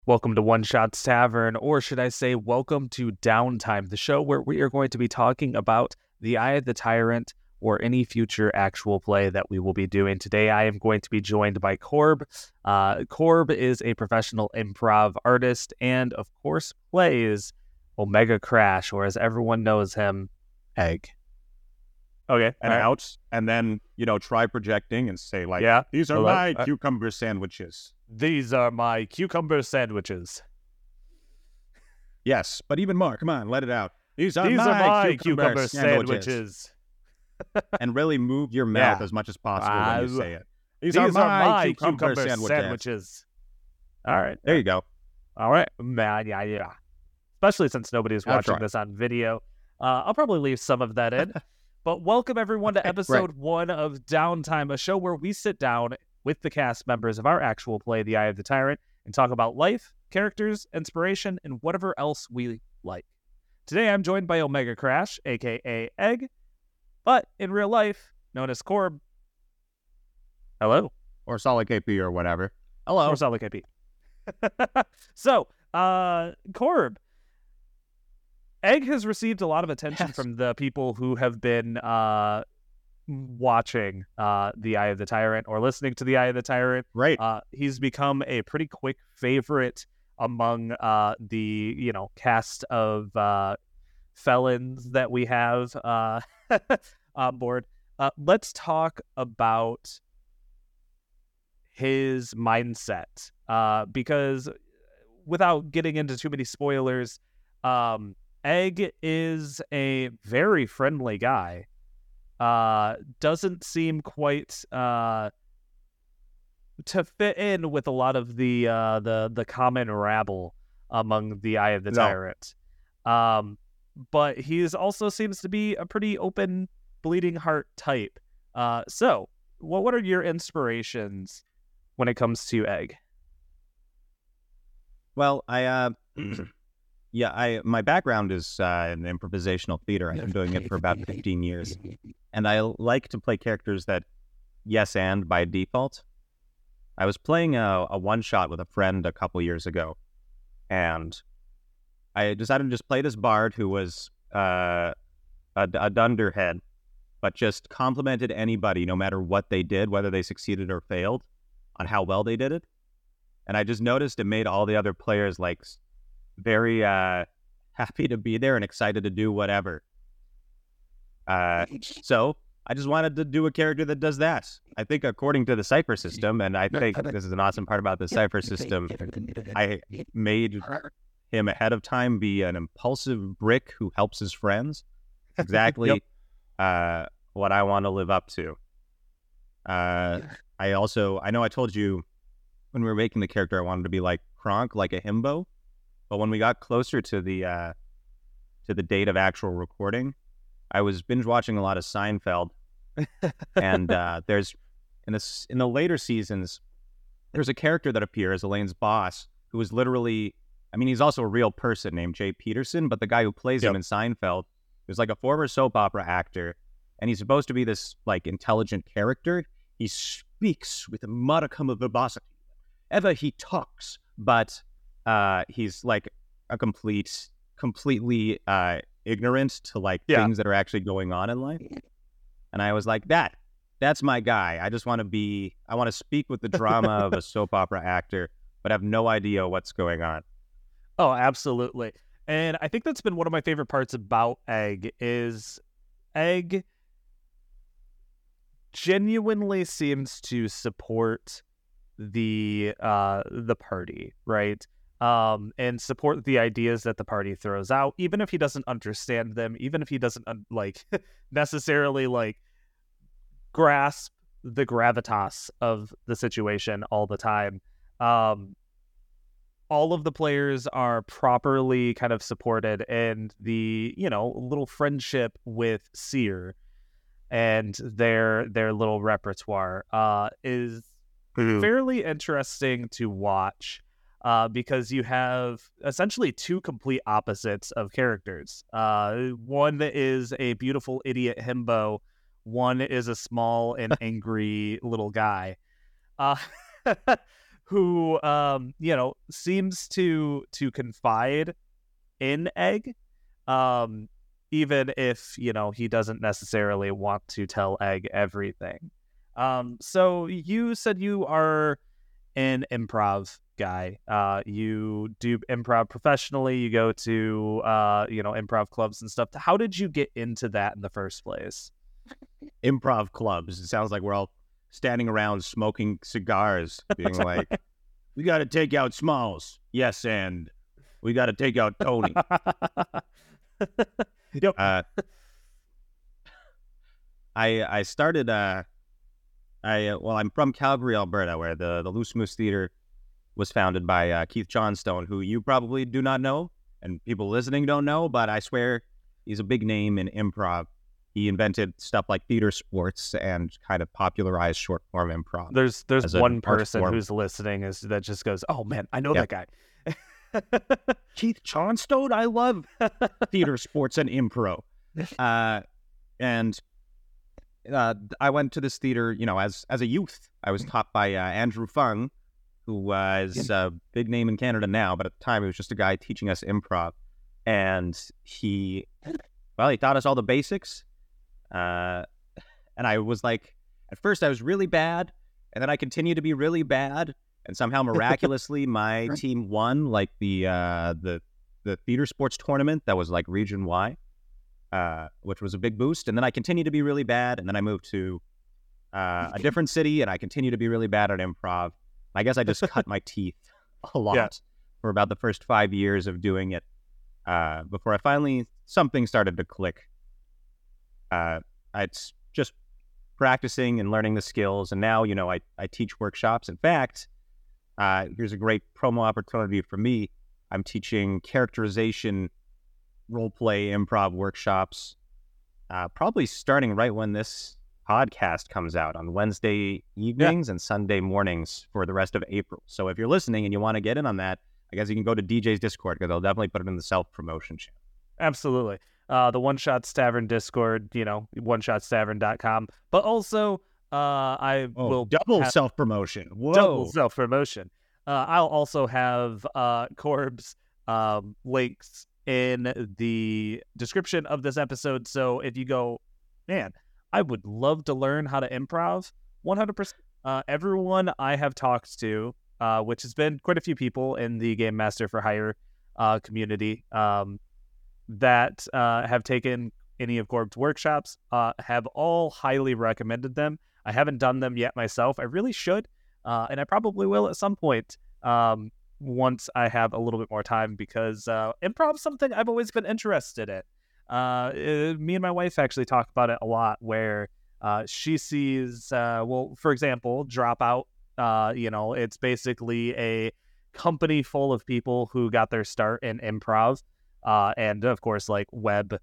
Welcome to One Shots Tavern, or should I say, welcome to Downtime, the show where we are going to be talking about The Eye of the Tyrant or any future actual play that we will be doing. Today, I am going to be joined by Corb. Corb is a professional improv artist and, of course, plays Omega Crash, or as everyone knows him, Egg. Okay. And out, and then, try projecting and say, these are Hello? my cucumber sandwiches. These are my cucumber sandwiches. Yes, but even more. Come on, let it out. These are These my are my cucumber sandwiches. And really move your mouth Yeah. as much as possible when you say it. These are my cucumber sandwiches. All right. There you go. All right. Yeah. Especially since nobody's I'll watching try. this on video. I'll probably leave some of that in. But welcome everyone to episode 1 of Downtime, a show where we sit down with the cast members of our actual play, The Eye of the Tyrant, and talk about life, characters, inspiration, and whatever else we like. Today I'm joined by Omega Crash, aka Egg, but in real life, known as Corb. Hello. Or solid KP or whatever. Hello. Or Solid KP. So, Corb, Egg has received a lot of attention from the people who have been watching The Eye of the Tyrant or listening to The Eye of the Tyrant. Right. He's become a pretty quick favorite among the cast of felons that we have on board. Let's talk about his mindset because without getting into too many spoilers, Egg is a very friendly guy. Doesn't seem quite to fit in with a lot of the common rabble among the Eye of the Tyrant. But he also seems to be a pretty open, bleeding heart type. So what are your inspirations when it comes to Egg? Well, my background is in improvisational theater. I've been doing it for about 15 years. And I like to play characters that yes and by default. I was playing a one-shot with a friend a couple years ago. And I decided to just play this bard who was a dunderhead, but just complimented anybody, no matter what they did, whether they succeeded or failed, on how well they did it. And I just noticed it made all the other players very happy to be there and excited to do whatever. So I just wanted to do a character that does that. I think according to the Cypher system, and I think this is an awesome part about the Cypher system, I made him ahead of time be an impulsive brick who helps his friends. Exactly what I want to live up to. I know I told you when we were making the character, I wanted to be like Kronk, like a himbo. But when we got closer to the date of actual recording, I was binge watching a lot of Seinfeld, and there's in the later seasons, there's a character that appears, Elaine's boss, who is literally, he's also a real person named Jay Peterson, but the guy who plays him in Seinfeld is like a former soap opera actor, and he's supposed to be this intelligent character. He speaks with a modicum of verbosity ever he talks, but he's like a completely ignorant to things that are actually going on in life. And I was like, that's my guy. I want to speak with the drama of a soap opera actor, but have no idea what's going on. Oh, absolutely. And I think that's been one of my favorite parts about Egg is Egg genuinely seems to support the party, right? And support the ideas that the party throws out, even if he doesn't understand them, even if he doesn't necessarily grasp the gravitas of the situation all the time. All of the players are properly kind of supported, and the little friendship with Seer and their little repertoire is fairly interesting to watch. Because you have essentially two complete opposites of characters. One is a beautiful idiot himbo. One is a small and angry little guy. who seems to confide in Egg, even if he doesn't necessarily want to tell Egg everything. So you said you are an improv guy. You do improv professionally. You go to improv clubs and stuff. How did you get into that in the first place? Improv clubs. It sounds like we're all standing around smoking cigars, being like, "We got to take out Smalls." Yes, and we got to take out Tony. Yep. I started. I'm from Calgary, Alberta, where the Loose Moose Theater was founded by Keith Johnstone, who you probably do not know, and people listening don't know, but I swear he's a big name in improv. He invented stuff like theater sports and kind of popularized short form improv. There's one person who's listening that just goes, "Oh man, I know that guy." Keith Johnstone, I love theater sports and improv. And I went to this theater, as a youth. I was taught by Andrew Fung, who is a big name in Canada now, but at the time he was just a guy teaching us improv. And he taught us all the basics. And I was like, at first I was really bad, and then I continued to be really bad, and somehow miraculously my team won like the theater sports tournament that was like Region Y, which was a big boost. And then I continued to be really bad, and then I moved to a different city, and I continued to be really bad at improv. I guess I just cut my teeth a lot for about the first 5 years of doing it before something started to click. It's just practicing and learning the skills, and now I teach workshops. In fact, here's a great promo opportunity for me. I'm teaching characterization, role play, improv workshops, probably starting right when this podcast comes out, on Wednesday evenings and Sunday mornings for the rest of April. So if you're listening and you want to get in on that, I guess you can go to DJ's Discord, because they'll definitely put it in the self-promotion channel. Absolutely. The One Shots Tavern Discord, oneshots.tavern.com. But also, I will double self-promotion. Whoa. Double self-promotion. I'll also have Corb's links in the description of this episode. So if you go, man, I would love to learn how to improv, 100%. Everyone I have talked to, which has been quite a few people in the Game Master for Hire community, that have taken any of Corb's workshops, have all highly recommended them. I haven't done them yet myself. I really should, and I probably will at some point once I have a little bit more time, because improv is something I've always been interested in. Me and my wife actually talk about it a lot, where she sees, for example, Dropout. It's basically a company full of people who got their start in improv. And of course, like web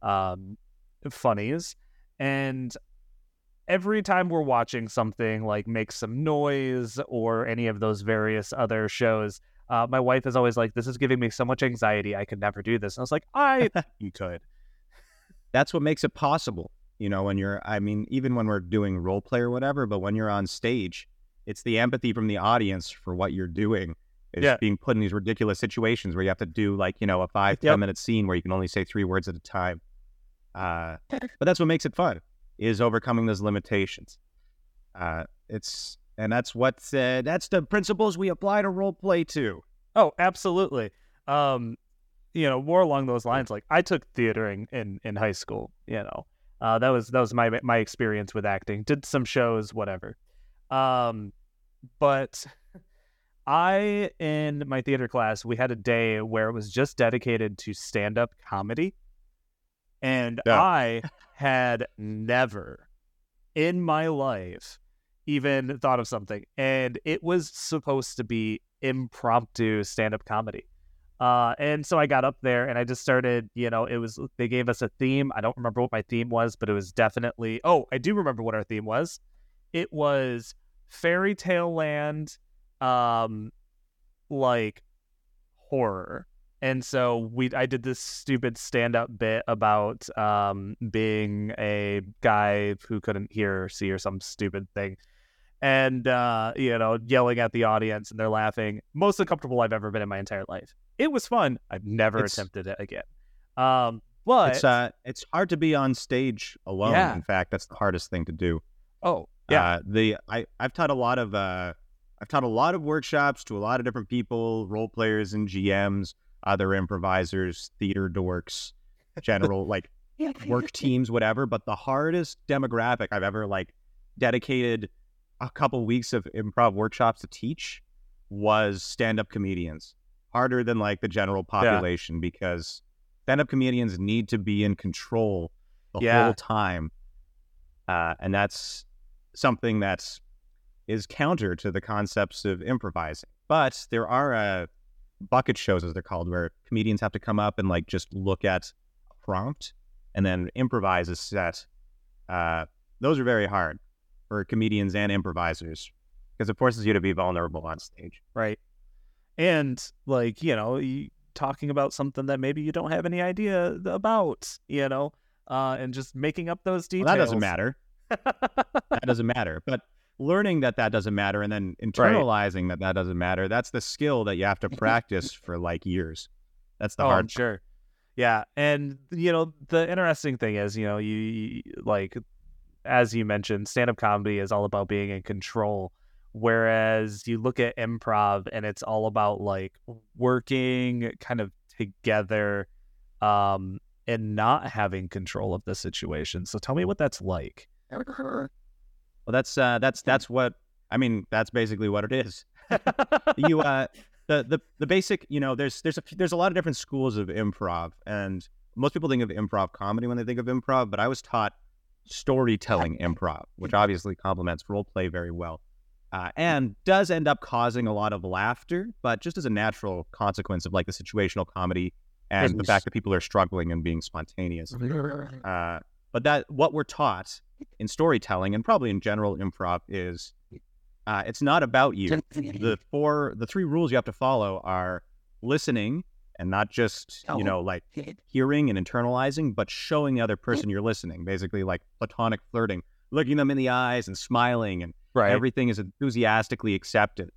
funnies. And every time we're watching something like Make Some Noise or any of those various other shows, my wife is always like, "This is giving me so much anxiety. I could never do this." And I was like, you could. That's what makes it possible. Even when we're doing role play or whatever, but when you're on stage, it's the empathy from the audience for what you're doing. It's being put in these ridiculous situations where you have to do a 5-10 minute scene where you can only say 3 words at a time. But that's what makes it fun, is overcoming those limitations. That's the principles we apply to role play too. Oh, absolutely. More along those lines. Like, I took theatering in high school. That was my experience with acting. Did some shows, whatever. But in my theater class, we had a day where it was just dedicated to stand-up comedy. And I had never in my life even thought of something. And it was supposed to be impromptu stand-up comedy. And so I got up there and I just started, they gave us a theme. I don't remember what my theme was, but it was definitely, I do remember what our theme was. It was Fairy Tale Land, like horror. And so I did this stupid stand-up bit about being a guy who couldn't hear or see or some stupid thing. and yelling at the audience, and they're laughing. Most uncomfortable I've ever been in my entire life. It was fun. I've never attempted it again. But it's hard to be on stage alone. Yeah. In fact, that's the hardest thing to do. Oh, yeah. I've taught a lot of workshops to a lot of different people, role players and GMs, other improvisers, theater dorks, general like work teams, whatever. But the hardest demographic I've ever dedicated a couple weeks of improv workshops to teach was stand-up comedians. Harder than the general population because stand-up comedians need to be in control the whole time. And that's something that is counter to the concepts of improvising. But there are bucket shows, as they're called, where comedians have to come up and just look at a prompt and then improvise a set. Those are very hard for comedians and improvisers because it forces you to be vulnerable on stage. Right. And talking about something that maybe you don't have any idea about, and just making up those details. Well, that doesn't matter. That doesn't matter. But learning that doesn't matter and then internalizing that doesn't matter, that's the skill that you have to practice for years. That's the hard part. Sure. Yeah. And, the interesting thing is, you as you mentioned, stand-up comedy is all about being in control. Whereas you look at improv and it's all about working kind of together and not having control of the situation. So tell me what that's like. Well, that's what I mean. That's basically what it is. The basic, there's a lot of different schools of improv, and most people think of improv comedy when they think of improv. But I was taught storytelling improv, which obviously complements role play very well. And does end up causing a lot of laughter, but just as a natural consequence of the situational comedy and the fact that people are struggling and being spontaneous. But that what we're taught in storytelling and probably in general improv is it's not about you. The three rules you have to follow are listening and not just hearing and internalizing, but showing the other person you're listening. Basically, platonic flirting, looking them in the eyes and smiling and. Right. Everything is enthusiastically accepted.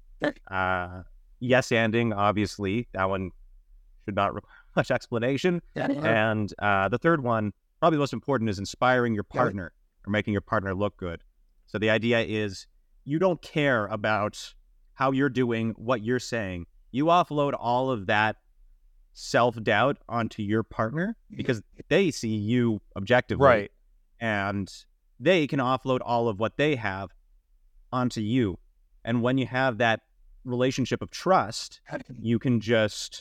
Yes-anding, obviously. That one should not require much explanation. And the third one, probably the most important, is inspiring your partner or making your partner look good. So the idea is you don't care about how you're doing, what you're saying. You offload all of that self-doubt onto your partner because they see you objectively. Right. And they can offload all of what they have onto you. And when you have that relationship of trust, you can just,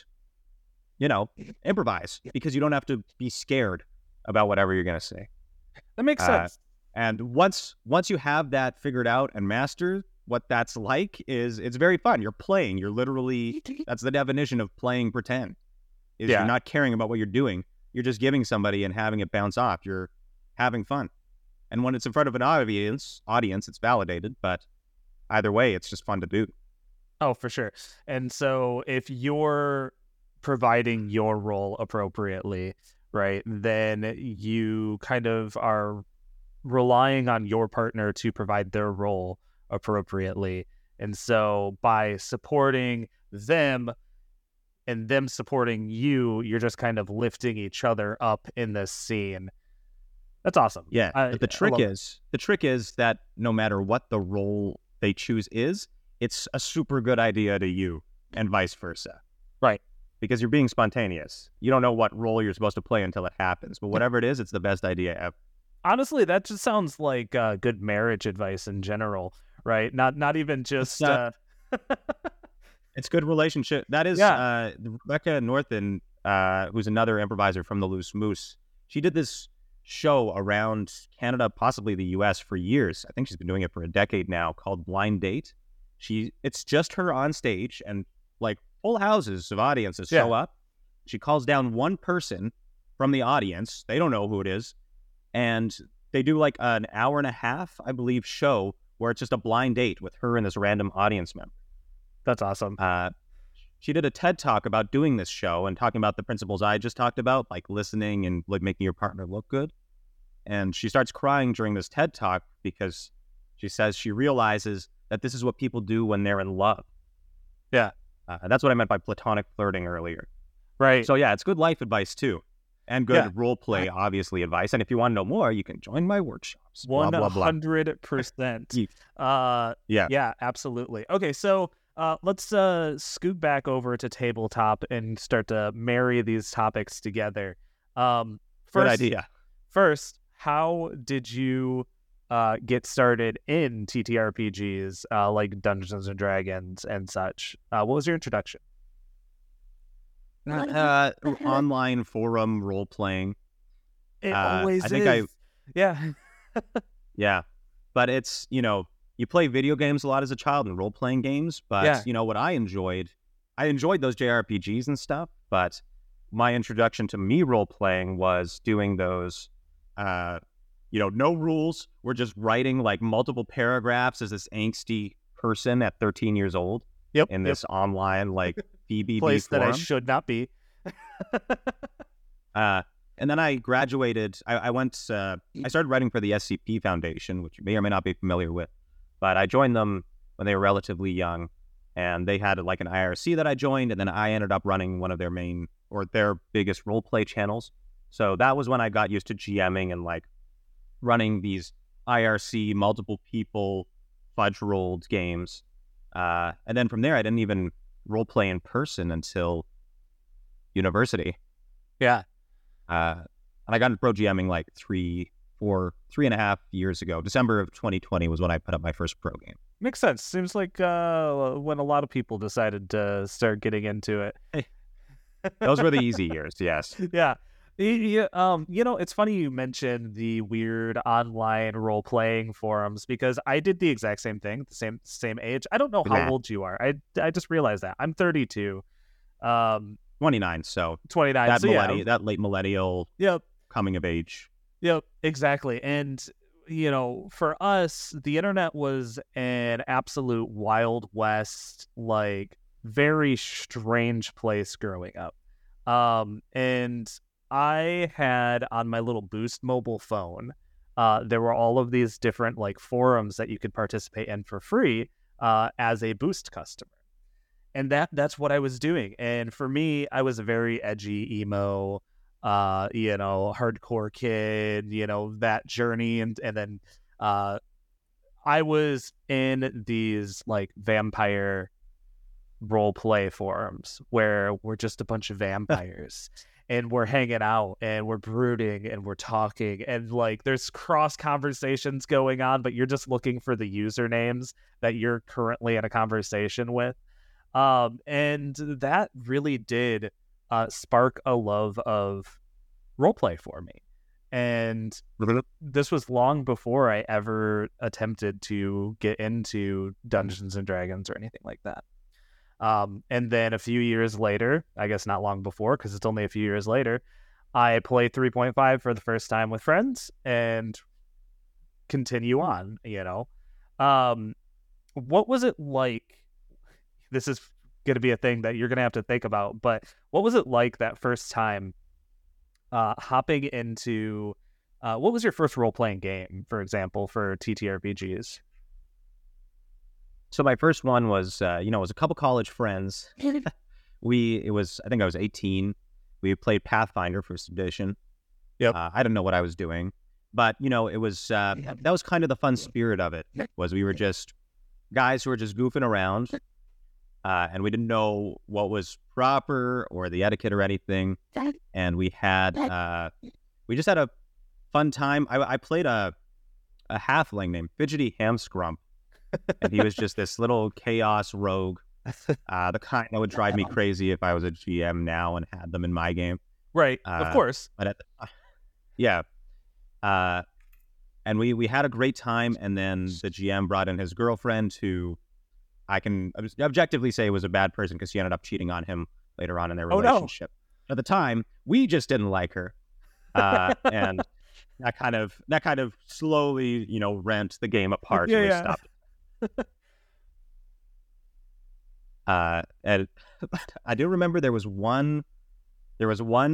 improvise because you don't have to be scared about whatever you're going to say. That makes sense. And once you have that figured out and mastered, what that's like is it's very fun. You're playing. You're literally, that's the definition of playing pretend, is you're not caring about what you're doing. You're just giving somebody and having it bounce off. You're having fun. And when it's in front of an audience, it's validated, but either way, it's just fun to do. Oh, for sure. And so if you're providing your role appropriately, right, then you kind of are relying on your partner to provide their role appropriately. And so by supporting them and them supporting you, you're just kind of lifting each other up in this scene. That's awesome. Yeah, but the trick is that no matter what the role they choose is, it's a super good idea to you and vice versa. Right. Because you're being spontaneous. You don't know what role you're supposed to play until it happens. But whatever it is, it's the best idea ever. Honestly, that just sounds like good marriage advice in general, right? Not even just... It's good relationship. That is Rebecca Northen, who's another improviser from the Loose Moose. She did this show around Canada, possibly the US, for years. I think she's been doing it for a decade now, called Blind Date. It's just her on stage and full houses of audiences show up. She calls down one person from the audience. They don't know who it is. And they do an hour and a half, I believe, show where it's just a blind date with her and this random audience member. That's awesome. She did a TED Talk about doing this show and talking about the principles I just talked about, like listening and making your partner look good. And she starts crying during this TED Talk because She says she realizes that this is what people do when they're in love. Yeah. That's what I meant by platonic flirting earlier. Right. So yeah, it's good life advice too. And good role play, obviously, advice. And if you want to know more, you can join my workshops. 100%. Yeah, absolutely. Okay, so let's scoot back over to tabletop and start to marry these topics together. Good idea. First, how did you get started in TTRPGs like Dungeons and Dragons and such? What was your introduction? Online forum role playing. It always I think is. Yeah. Yeah. But it's, you play video games a lot as a child and role playing games. But, what I enjoyed those JRPGs and stuff. But my introduction to me role playing was doing those, no rules. We're just writing like multiple paragraphs as this angsty person at 13 years old. Yep. In this online like BBB place forum. That I should not be. And then I graduated. I started writing for the SCP Foundation, which you may or may not be familiar with. But I joined them when they were relatively young, and they had like an IRC that I joined, and then I ended up running one of their biggest role play channels. So that was when I got used to GMing and like running these IRC multiple people fudge rolled games. And then from there, I didn't even role play in person until university. Yeah. And I got into pro GMing like 3.5 years ago. December of 2020 was when I put up my first pro game. Makes sense. Seems like when a lot of people decided to start getting into it. Those were the easy years, yes. Yeah. It's funny you mentioned the weird online role-playing forums because I did the exact same thing, the same age. I don't know how old you are. I just realized that. I'm 32. 29, so 29. That late millennial coming of age. Yep, exactly. And, for us, the internet was an absolute Wild West, like, very strange place growing up. And I had on my little Boost mobile phone, there were all of these different like forums that you could participate in for free as a Boost customer. And that's what I was doing. And for me, I was a very edgy emo, hardcore kid, that journey. And then I was in these like vampire role play forums where we're just a bunch of vampires. And we're hanging out and we're brooding and we're talking and like there's cross conversations going on, but you're just looking for the usernames that you're currently in a conversation with. And that really did spark a love of roleplay for me. And this was long before I ever attempted to get into Dungeons and Dragons or anything like that. And then a few years later, I guess not long before, because it's only a few years later, I play 3.5 for the first time with friends and continue on, What was it like? This is going to be a thing that you're going to have to think about, but what was it like that first time hopping into, what was your first role-playing game, for example, for TTRPGs? So my first one was, it was a couple college friends. I think I was 18. We played Pathfinder first edition. Yep. I didn't know what I was doing, but it was that was kind of the fun spirit of it. Was we were just guys who were just goofing around, and we didn't know what was proper or the etiquette or anything. And we just had a fun time. I played a halfling named Fidgety Hamscrump. And he was just this little chaos rogue, the kind that would drive me crazy if I was a GM now and had them in my game. Right, of course. But and we had a great time, and then the GM brought in his girlfriend, who I can objectively say was a bad person because she ended up cheating on him later on in their relationship. At the time, we just didn't like her, and that kind of slowly, rent the game apart. And we stopped. And I do remember there was one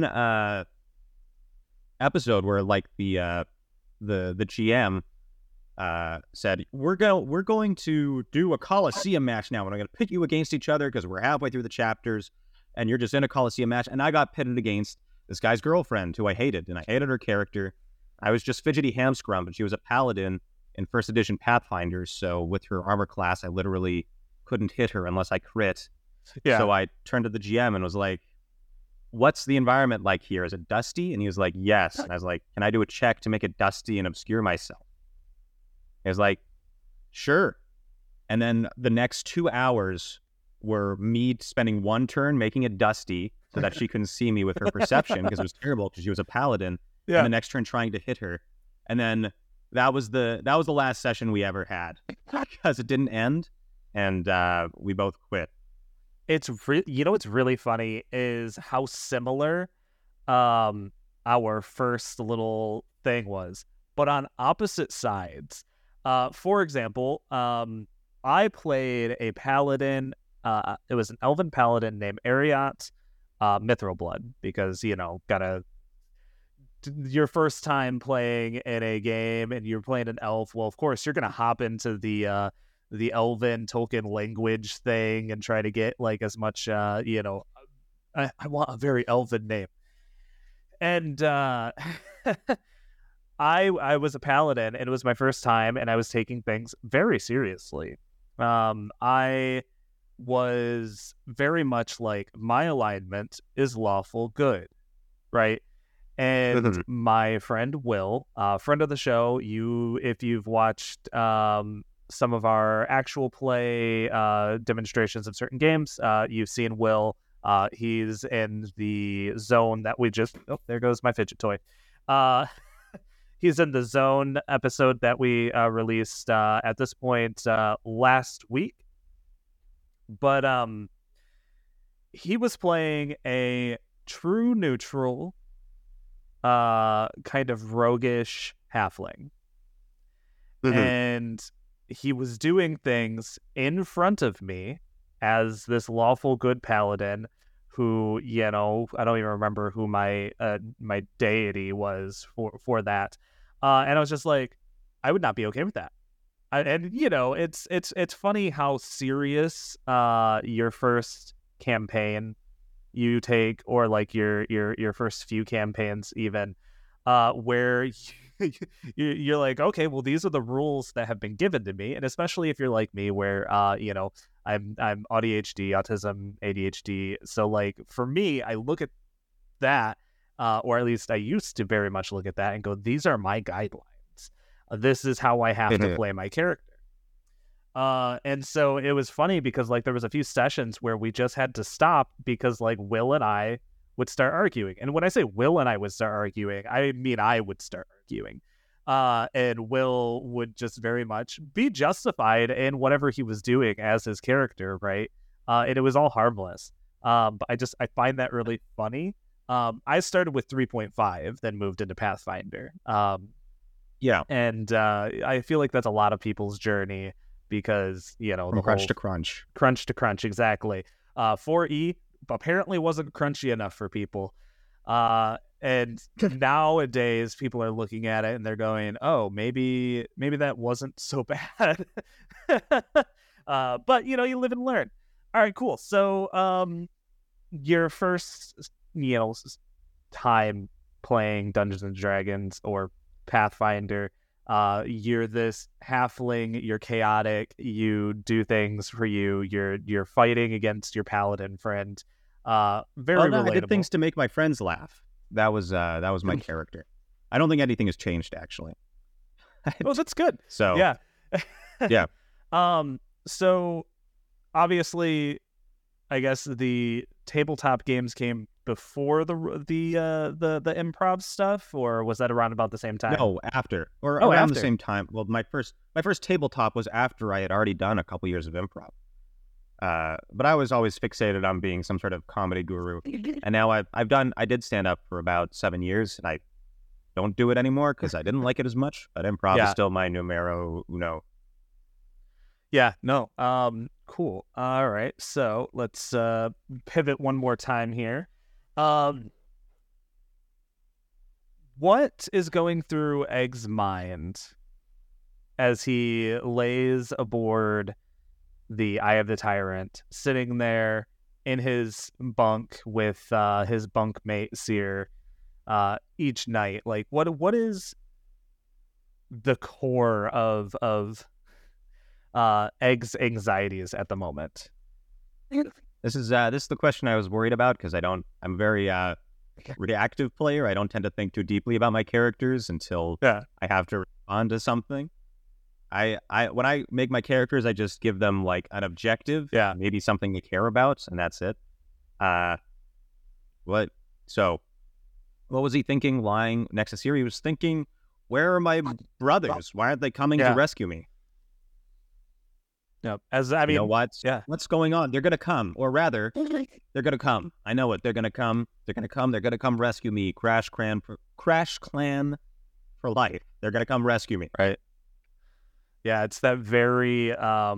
episode where like the GM said, we're going to do a Coliseum match now, and I'm going to pit you against each other because we're halfway through the chapters, and you're just in a Coliseum match. And I got pitted against this guy's girlfriend, who I hated, and I hated her character. I was just fidgety hamscrum, but she was a paladin in first edition Pathfinder, so with her armor class, I literally couldn't hit her unless I crit. Yeah. So I turned to the GM and was like, what's the environment like here? Is it dusty? And he was like, yes. And I was like, can I do a check to make it dusty and obscure myself? He was like, sure. And then the next 2 hours were me spending one turn making it dusty so that she couldn't see me with her perception because it was terrible because she was a paladin. Yeah. And the next turn trying to hit her. And then that was the last session we ever had because it didn't end. And we both quit. It's what's really funny is how similar our first little thing was, but on opposite sides. For example, I played a paladin. It was an elven paladin named Ariat Mithril Blood because, your first time playing in a game and you're playing an elf. Well, of course, you're going to hop into the elven Tolkien language thing and try to get like as much, I want a very elven name. And I was a paladin, and it was my first time, and I was taking things very seriously. I was very much like, my alignment is lawful good, right? And my friend Will, friend of the show, if you've watched some of our actual play demonstrations of certain games, you've seen Will. He's in the zone that we just... Oh, there goes my fidget toy. He's in the zone episode that we released at this point last week. But he was playing a true neutral kind of roguish halfling. And he was doing things in front of me as this lawful good paladin who, I don't even remember who my deity was for that. And I was just like, I would not be okay with that. It's funny how serious your first campaign you take, or like your first few campaigns even, where you're like, okay, well, these are the rules that have been given to me. And especially if you're like me, where I'm autism, ADHD. So like for me, I look at that, or at least I used to very much look at that and go, these are my guidelines. This is how I have to play my character. And so it was funny because like there was a few sessions where we just had to stop because like Will and I would start arguing. And when I say Will and I would start arguing, I mean I would start arguing. And Will would just very much be justified in whatever he was doing as his character, right? And it was all harmless. But I find that really funny. I started with 3.5, then moved into Pathfinder. Yeah. And I feel like that's a lot of people's journey because, From crunch to crunch. Crunch to crunch, exactly. 4E apparently wasn't crunchy enough for people. And nowadays people are looking at it and they're going, oh, maybe that wasn't so bad. But, you live and learn. All right, cool. So your first, time playing Dungeons and Dragons or Pathfinder, you're this halfling, you're chaotic, you do things for you, you're fighting against your paladin friend. Very relatable. I did things to make my friends laugh. That was my character. I don't think anything has changed, actually. Well, that's good. So yeah. Yeah. So obviously, I guess the tabletop games came before the improv stuff, or was that around about the same time? No, after, or around the same time. Well, my first tabletop was after I had already done a couple years of improv. But I was always fixated on being some sort of comedy guru, and now I did stand up for about 7 years, and I don't do it anymore because I didn't like it as much. But improv is still my numero uno. Yeah, no. Cool. All right. So let's pivot one more time here. What is going through Egg's mind as he lays aboard the Eye of the Tyrant, sitting there in his bunk with his bunkmate Seer each night. Like, what is the core of Egg's anxieties at the moment? This is the question I was worried about, because I'm a very reactive player. I don't tend to think too deeply about my characters until I have to respond to something. I when I make my characters, I just give them like an objective, maybe something they care about, and that's it. What was he thinking lying next to Siri? He was thinking, where are my brothers? Why aren't they coming to rescue me? Yep. You know what? Yeah. What's going on? They're going to come. Or rather, they're going to come. I know it. They're going to come. They're going to come. They're going to come rescue me. Crash Clan for life. They're going to come rescue me. Right. Yeah, it's that very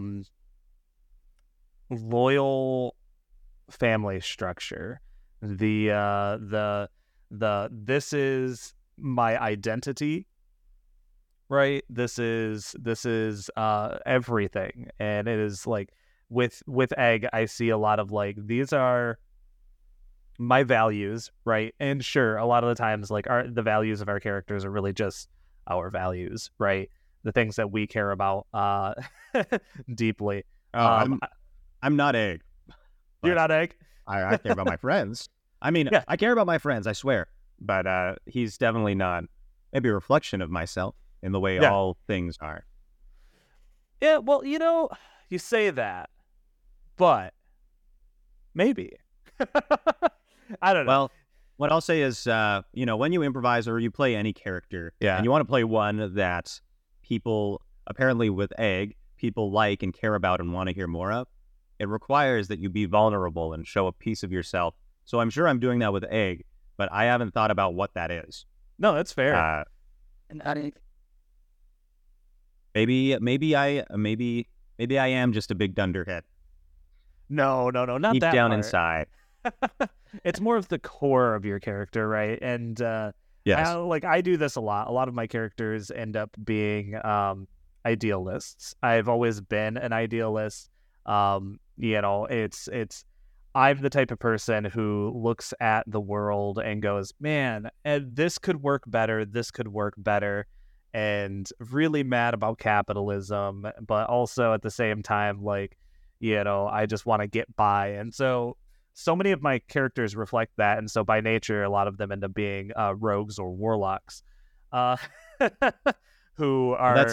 loyal family structure. The this is my identity. Right, this is everything, and it is like with Egg, I see a lot of like, these are my values, right? And sure, a lot of the times, like, the values of our characters are really just our values, right? The things that we care about deeply. I'm not Egg. You're not Egg. I care about my friends. I mean, I care about my friends, I swear, but he's definitely not. Maybe a reflection of myself. In the way all things are. Yeah, well, you say that, but maybe. I don't know. Well, what I'll say is, when you improvise or you play any character, and you want to play one that people, apparently with Egg, people like and care about and want to hear more of, it requires that you be vulnerable and show a piece of yourself. So I'm sure I'm doing that with Egg, but I haven't thought about what that is. No, that's fair. Maybe I am just a big dunderhead. No, not deep that down part. Inside. It's more of the core of your character, right? And yes. I do this a lot. A lot of my characters end up being idealists. I've always been an idealist. It's I'm the type of person who looks at the world and goes, man, and this could work better. This could work better. And really mad about capitalism, but also at the same time, like, I just want to get by. And so many of my characters reflect that. And so by nature, a lot of them end up being rogues or warlocks who are,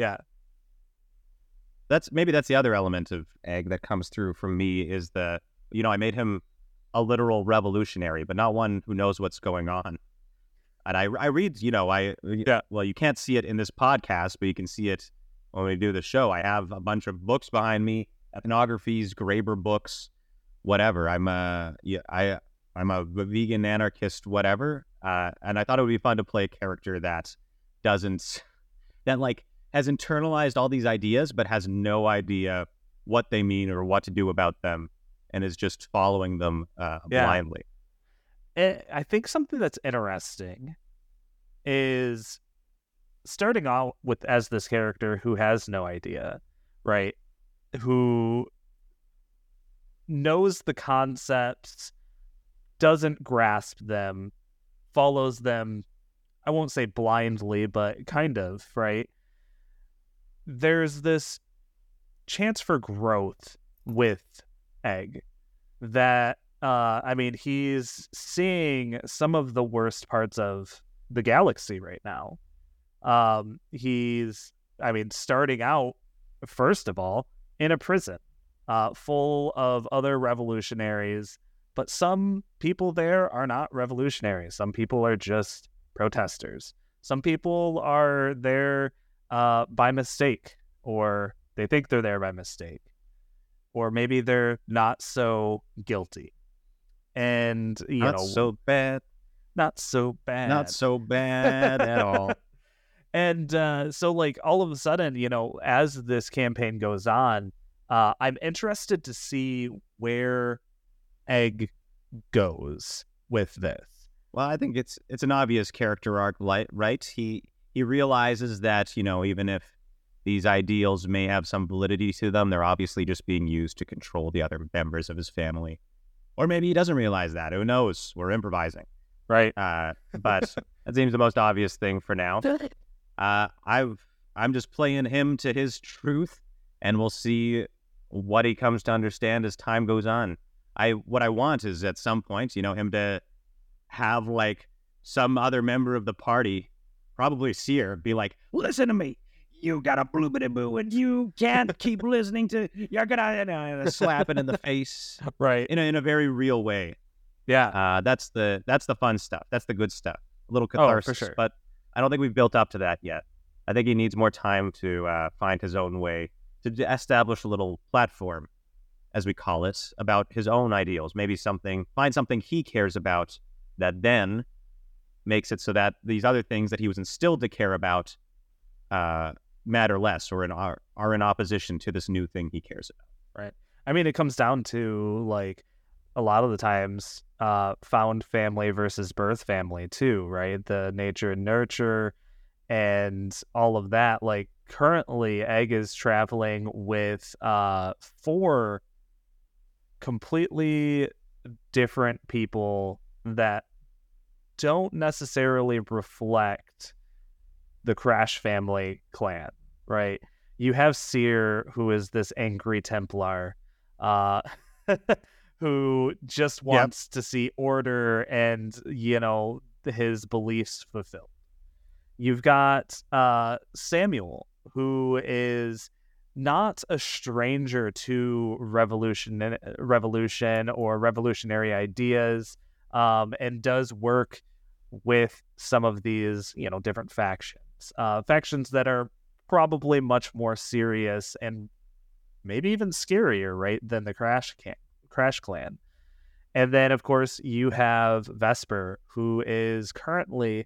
That's the other element of Egg that comes through from me is that, I made him a literal revolutionary, but not one who knows what's going on. And I read, well, you can't see it in this podcast, but you can see it when we do the show. I have a bunch of books behind me, ethnographies, Graeber books, whatever. I'm a vegan anarchist, whatever. And I thought it would be fun to play a character that has internalized all these ideas, but has no idea what they mean or what to do about them, and is just following them blindly. I think something that's interesting is starting out with as this character who has no idea, right? Who knows the concepts, doesn't grasp them, follows them, I won't say blindly, but kind of, right? There's this chance for growth with Egg that he's seeing some of the worst parts of the galaxy right now. He's starting out, first of all, in a prison full of other revolutionaries, but some people there are not revolutionaries. Some people are just protesters. Some people are there by mistake, or they think they're there by mistake, or maybe they're not so guilty. And not so bad at all. And so like all of a sudden, as this campaign goes on, I'm interested to see where Egg goes with this. Well, I think it's an obvious character arc, right? He realizes that, even if these ideals may have some validity to them. They're obviously just being used to control the other members of his family. Or maybe he doesn't realize that. Who knows? We're improvising. Right. But that seems the most obvious thing for now. I'm just playing him to his truth, and we'll see what he comes to understand as time goes on. What I want is at some point, him to have like some other member of the party, probably Seer, be like, listen to me. You got a bloobity-boo, and you can't keep listening to. You're gonna slap it in the face, right? In a very real way. Yeah, that's the fun stuff. That's the good stuff. A little catharsis, for sure. But I don't think we've built up to that yet. I think he needs more time to find his own way to establish a little platform, as we call it, about his own ideals. Maybe find something he cares about that then makes it so that these other things that he was instilled to care about matter less, or are in opposition to this new thing he cares about. Right. I mean, it comes down to like a lot of the times found family versus birth family too, right? The nature and nurture and all of that. Like currently Egg is traveling with 4 completely different people that don't necessarily reflect the Crash family clan, right? You have Seer, who is this angry Templar, who just wants to see order and, his beliefs fulfilled. You've got Samuel, who is not a stranger to revolution or revolutionary ideas, and does work with some of these, different factions that are probably much more serious and maybe even scarier, right, than the Crash Clan. And then, of course, you have Vesper, who is currently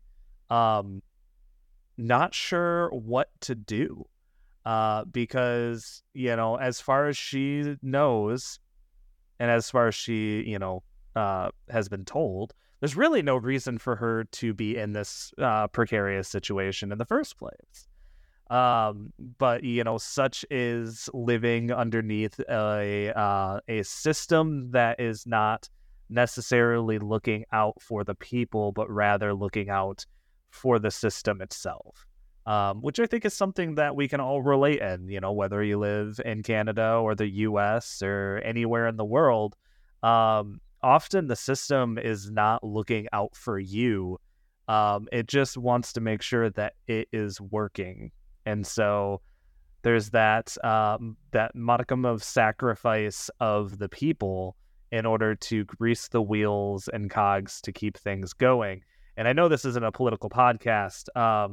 not sure what to do, because, as far as she knows and as far as she, has been told, there's really no reason for her to be in this precarious situation in the first place. But such is living underneath a system that is not necessarily looking out for the people, but rather looking out for the system itself. Which I think is something that we can all relate in, whether you live in Canada or the US or anywhere in the world. Often the system is not looking out for you. It just wants to make sure that it is working. And so there's that modicum of sacrifice of the people in order to grease the wheels and cogs to keep things going. And I know this isn't a political podcast.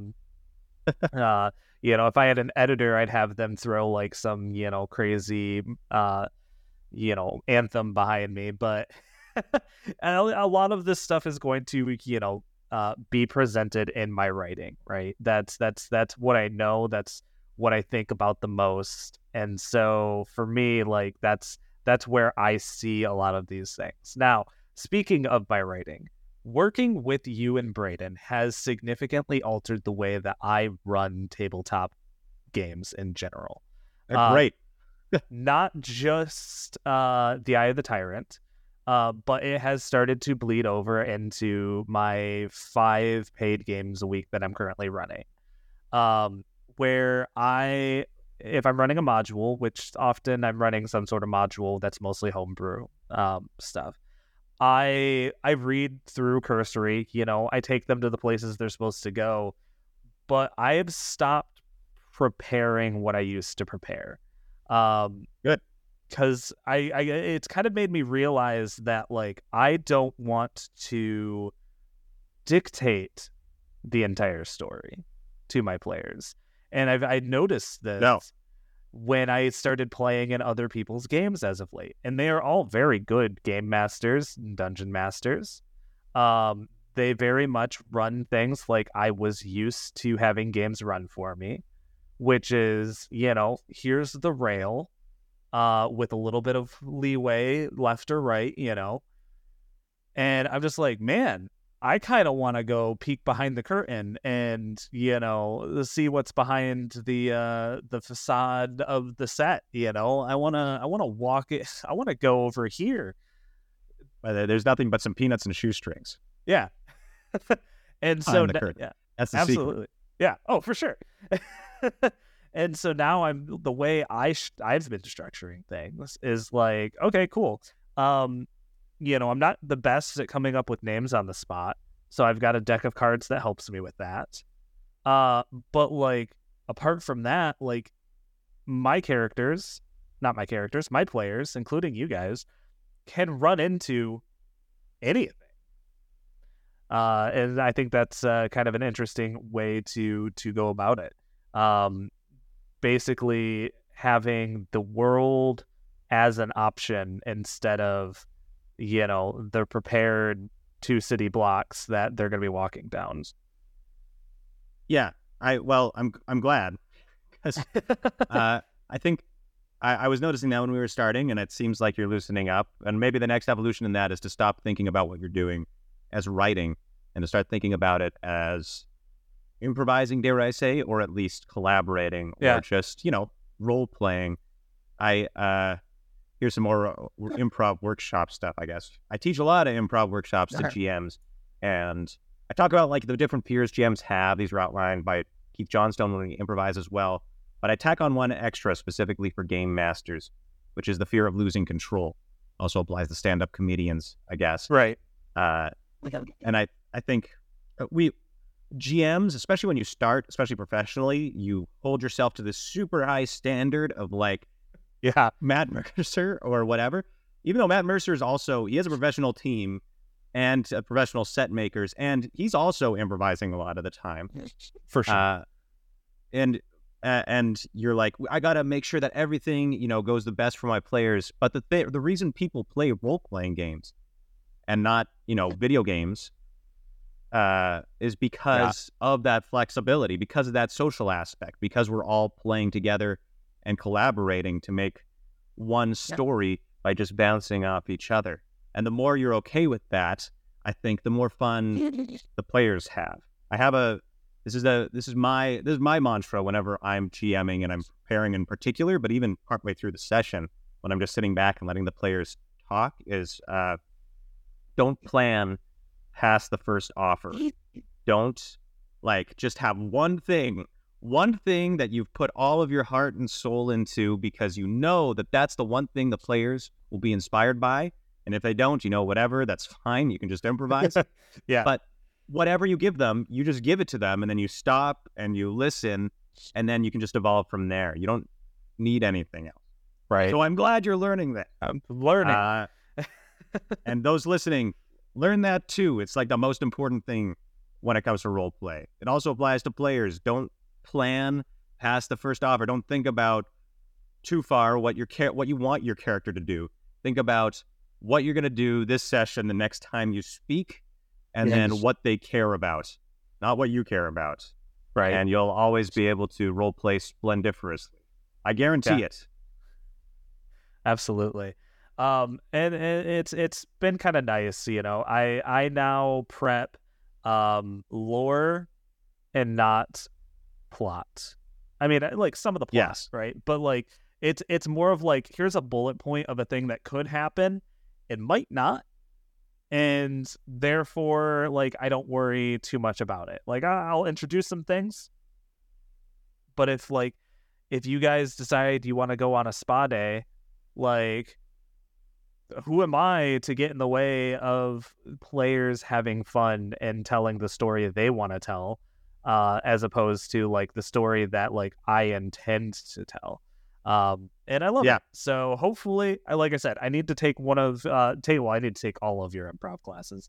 If I had an editor, I'd have them throw like some, crazy, anthem behind me. But a lot of this stuff is going to, be presented in my writing, right? That's what I know. That's what I think about the most. And so for me, like that's where I see a lot of these things. Now, speaking of my writing, working with you and Braden has significantly altered the way that I run tabletop games in general. Great. Not just the Eye of the Tyrant, but it has started to bleed over into my 5 paid games a week that I'm currently running. Where if I'm running a module, which often I'm running some sort of module that's mostly homebrew stuff, I read through Cursory, I take them to the places they're supposed to go, but I have stopped preparing what I used to prepare. Good. Because it's kind of made me realize that, like, I don't want to dictate the entire story to my players. And I noticed this when I started playing in other people's games as of late. And they are all very good game masters and dungeon masters. They very much run things like I was used to having games run for me, which is, here's the rail, with a little bit of leeway left or right, and I'm just like, man, I kind of want to go peek behind the curtain and, see what's behind the facade of the set. I want to walk it. I want to go over here. There's nothing but some peanuts and shoestrings. Yeah. And so, yeah, that's the absolutely. secret. Yeah. Oh, for sure. And so now the way I've been structuring things is like, okay, cool. I'm not the best at coming up with names on the spot, so I've got a deck of cards that helps me with that. But like, apart from that, like, my players, including you guys, can run into anything. And I think that's kind of an interesting way to go about it. Basically having the world as an option instead of, the prepared 2 city blocks that they're going to be walking down. Yeah, I'm glad, because I think I was noticing that when we were starting, and it seems like you're loosening up. And maybe the next evolution in that is to stop thinking about what you're doing as writing and to start thinking about it as improvising, dare I say, or at least collaborating, or just, role playing. Here's some more improv workshop stuff, I guess. I teach a lot of improv workshops to GMs, and I talk about like the different fears GMs have. These are outlined by Keith Johnstone when we improvise as well. But I tack on one extra specifically for game masters, which is the fear of losing control. Also applies to stand-up comedians, I guess. Right. And I think we GMs, especially when you start, especially professionally, you hold yourself to this super high standard of like, Matt Mercer or whatever. Even though Matt Mercer he has a professional team and professional set makers, and he's also improvising a lot of the time. For sure. And you're like, I got to make sure that everything, goes the best for my players. But the reason people play role-playing games and not, video games is because of that flexibility, because of that social aspect, because we're all playing together and collaborating to make one story by just bouncing off each other. And the more you're okay with that, I think the more fun the players have. This is my mantra whenever I'm GMing and I'm preparing in particular, but even partway through the session when I'm just sitting back and letting the players talk is don't plan past the first offer. Don't just have one thing that you've put all of your heart and soul into, because that's the one thing the players will be inspired by. And if they don't, whatever, that's fine. You can just improvise. Yeah. But whatever you give them, you just give it to them, and then you stop and you listen, and then you can just evolve from there. You don't need anything else. Right. So I'm glad you're learning that. I'm learning. And those listening, learn that too. It's like the most important thing when it comes to role play. It also applies to players. Don't plan past the first offer. Don't think about too far what you want your character to do. Think about what you're going to do this session the next time you speak, and then what they care about, not what you care about. Right. And you'll always be able to role play splendiferously. I guarantee it. Absolutely. And it's been kind of nice, I now prep lore and not plot. I mean, like some of the plots, right? But like it's more of like, here's a bullet point of a thing that could happen. It might not. And therefore, like, I don't worry too much about it. Like, I'll introduce some things. But if you guys decide you want to go on a spa day, like, who am I to get in the way of players having fun and telling the story they want to tell, as opposed to like the story that like I intend to tell. And I love it. So hopefully, like I said, I need to take I need to take all of your improv classes,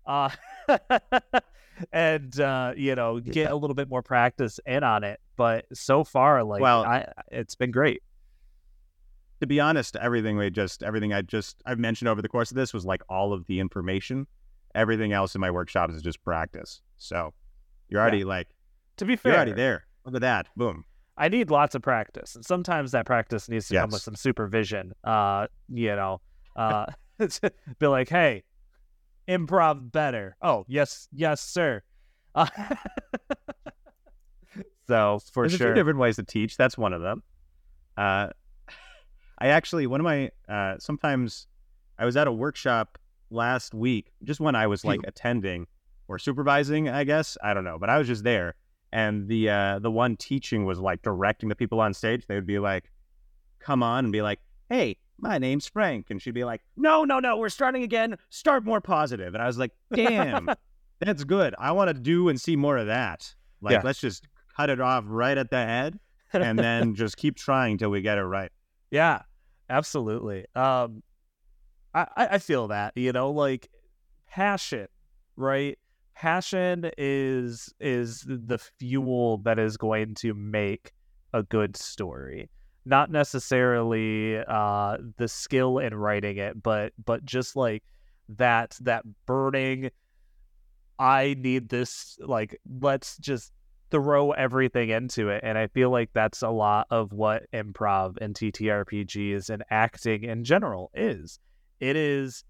and get a little bit more practice in on it. But so far, it's been great. To be honest, everything I've mentioned over the course of this was like all of the information. Everything else in my workshops is just practice. So you're already to be fair, you're already there. Look at that. Boom. I need lots of practice, and sometimes that practice needs to come with some supervision. Be like, hey, improv better. Oh, yes, sir. So for There's a sure, few different ways to teach. That's one of them. I actually, sometimes I was at a workshop last week, just when I was like attending or supervising, I guess. I don't know, but I was just there. And the one teaching was like directing the people on stage. They would be like, come on, and be like, hey, my name's Frank. And she'd be like, no, we're starting again. Start more positive. And I was like, damn, that's good. I want to do and see more of that. Like, let's just cut it off right at the head and then just keep trying till we get it right. Yeah, absolutely. I feel that, like passion, right? Passion is the fuel that is going to make a good story. Not necessarily the skill in writing it, but just like that burning, I need this, like, let's just throw everything into it. And I feel like that's a lot of what improv and TTRPGs and acting in general is. It's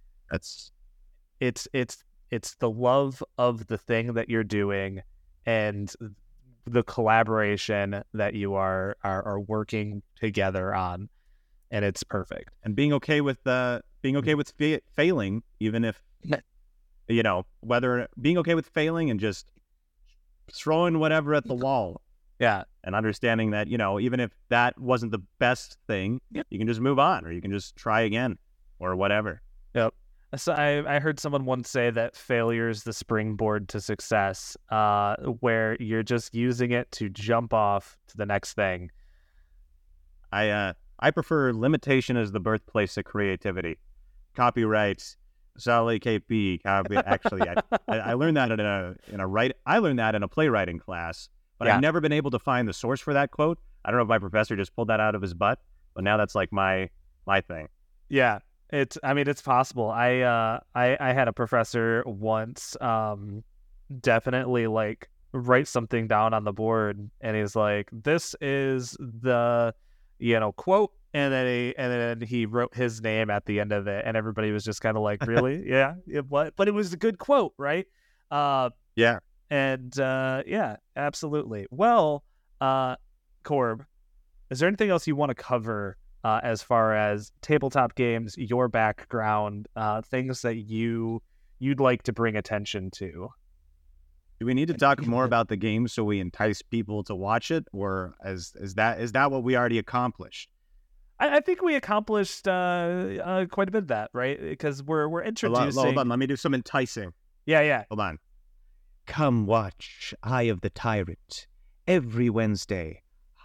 the love of the thing that you're doing and the collaboration that you are working together on, and it's perfect. And being okay with failing, even if whether being okay with failing and just throwing whatever at the wall. Yeah. And understanding that, even if that wasn't the best thing, you can just move on, or you can just try again, or whatever. Yep. So I heard someone once say that failure is the springboard to success, where you're just using it to jump off to the next thing. I prefer limitation as the birthplace of creativity. Copyright, Sally KP. Actually, I learned that I learned that in a playwriting class, but I've never been able to find the source for that quote. I don't know if my professor just pulled that out of his butt, but now that's like my thing. Yeah. It's possible. I had a professor once definitely like write something down on the board, and he's like, this is the quote, and then he wrote his name at the end of it, and everybody was just kind of like, really? Yeah, what? But it was a good quote, right? Yeah. And yeah, absolutely. Well, Corb, is there anything else you want to cover as far as tabletop games, your background, things that you'd like to bring attention to? Do we need to talk more about the game so we entice people to watch it, or is that what we already accomplished? I think we accomplished quite a bit of that, right? Because we're introducing. Hold on, let me do some enticing. Yeah. Hold on. Come watch Eye of the Tyrant every Wednesday.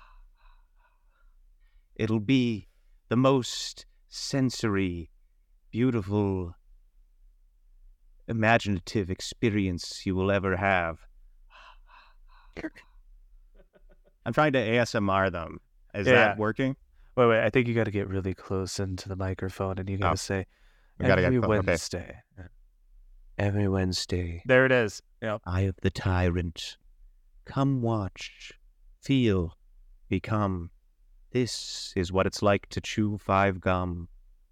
It'll be the most sensory, beautiful, imaginative experience you will ever have. I'm trying to ASMR them. Is that working? Wait. I think you got to get really close into the microphone, and you got to say every Wednesday. Okay. Every Wednesday. There it is. Yep. Eye of the Tyrant. Come watch, feel, become. This is what it's like to chew 5 gum.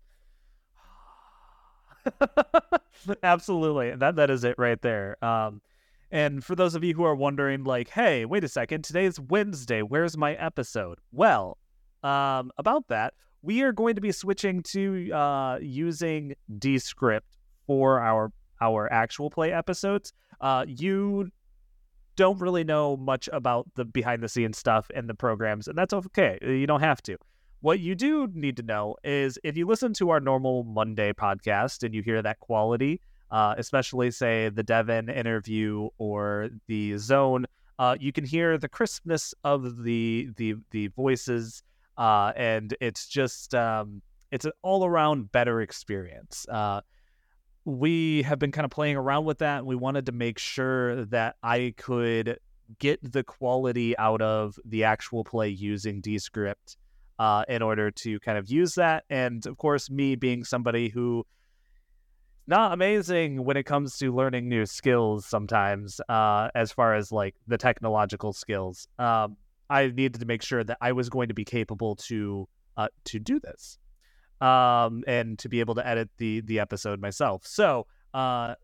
Absolutely. That is it right there. And for those of you who are wondering, like, hey, wait a second, today's Wednesday, where's my episode? Well, about that, we are going to be switching to using Descript for our actual play episodes. You don't really know much about the behind the scenes stuff and the programs, and that's okay. You don't have to. What you do need to know is if you listen to our normal Monday podcast and you hear that quality, especially say the Devin interview or the Zone, you can hear the crispness of the voices, and it's just it's an all around better experience. We have been kind of playing around with that, and we wanted to make sure that I could get the quality out of the actual play using Descript in order to kind of use that. And of course, me being somebody who not amazing when it comes to learning new skills sometimes, as far as like the technological skills, I needed to make sure that I was going to be capable to do this. And to be able to edit the episode myself. So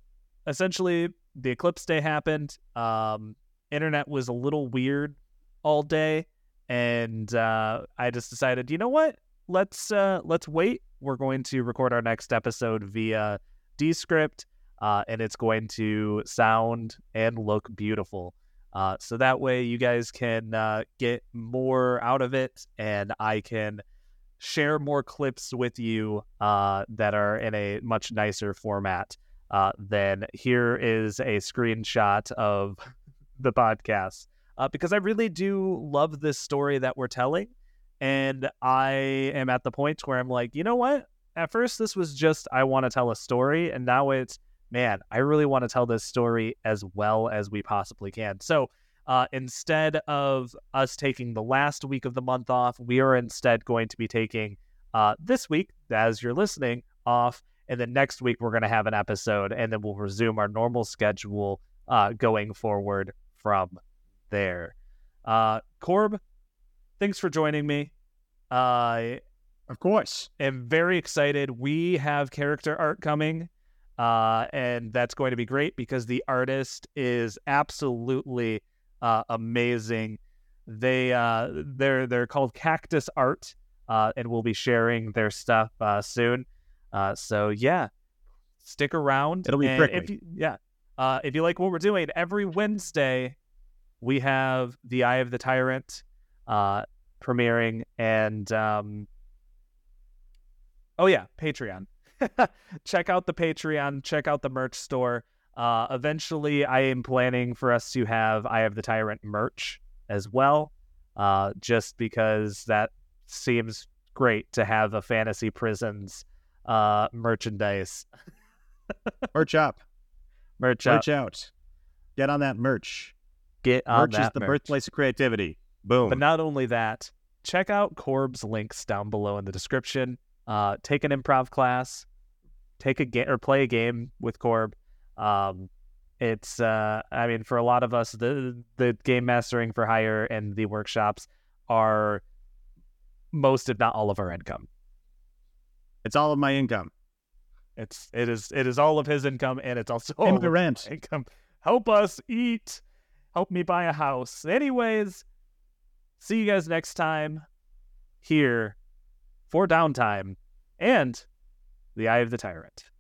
essentially the eclipse day happened. Internet was a little weird all day, and I just decided, you know what? Let's wait. We're going to record our next episode via Descript, and it's going to sound and look beautiful. So that way you guys can get more out of it, and I can share more clips with you that are in a much nicer format than here is a screenshot of the podcast. Because I really do love this story that we're telling, and I am at the point where I'm like, you know what? At first this was just, I want to tell a story, and now it's, man, I really want to tell this story as well as we possibly can. So instead of us taking the last week of the month off, we are instead going to be taking this week, as you're listening, off, and then next week we're going to have an episode, and then we'll resume our normal schedule going forward from there. Corb, thanks for joining me. Of course. I'm very excited. We have character art coming, and that's going to be great because the artist is absolutely amazing. They're called Cactus Art, and we'll be sharing their stuff soon. So yeah, stick around. It'll be prickly. If you like what we're doing, every Wednesday we have The Eye of the Tyrant premiering, and Patreon. Check out the Patreon, check out the merch store. Eventually I am planning for us to have Eye of the Tyrant merch as well, just because that seems great to have a Fantasy Prisons merchandise. Merch up. Merch out. Get on that merch. Merch is the birthplace of creativity. Boom. But not only that, check out Corb's links down below in the description. Take an improv class, take a game or play a game with Corb. It's for a lot of us, the game mastering for hire and the workshops are most, if not all, of our income. It's all of my income. It is all of his income, and it's also all of the rent income. Help us eat. Help me buy a house. Anyways, see you guys next time here for Downtime and The Eye of the Tyrant.